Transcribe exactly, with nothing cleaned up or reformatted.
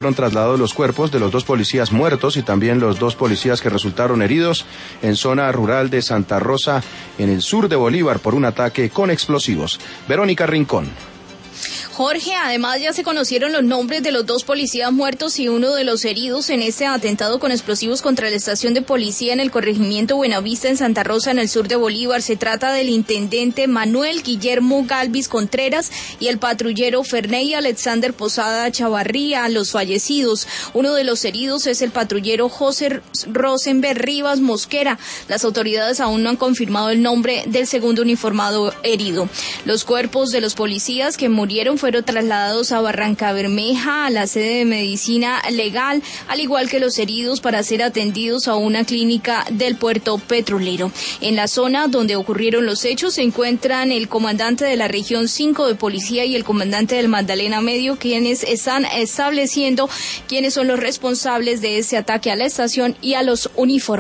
Fueron trasladados los cuerpos de los dos policías muertos y también los dos policías que resultaron heridos en zona rural de Santa Rosa, en el sur de Bolívar, por un ataque con explosivos. Verónica Rincón. Jorge, además ya se conocieron los nombres de los dos policías muertos y uno de los heridos en este atentado con explosivos contra la estación de policía en el corregimiento Buenavista en Santa Rosa, en el sur de Bolívar. Se trata del intendente Manuel Guillermo Galvis Contreras y el patrullero Ferney Alexander Posada Chavarría, los fallecidos. Uno de los heridos es el patrullero José Rosenberg Rivas Mosquera. Las autoridades aún no han confirmado el nombre del segundo uniformado herido. Los cuerpos de los policías que murieron fueron trasladados a Barranca Bermeja, a la sede de medicina legal, al igual que los heridos, para ser atendidos a una clínica del puerto petrolero. En la zona donde ocurrieron los hechos se encuentran el comandante de la región cinco de policía y el comandante del Magdalena Medio, quienes están estableciendo quiénes son los responsables de ese ataque a la estación y a los uniformados.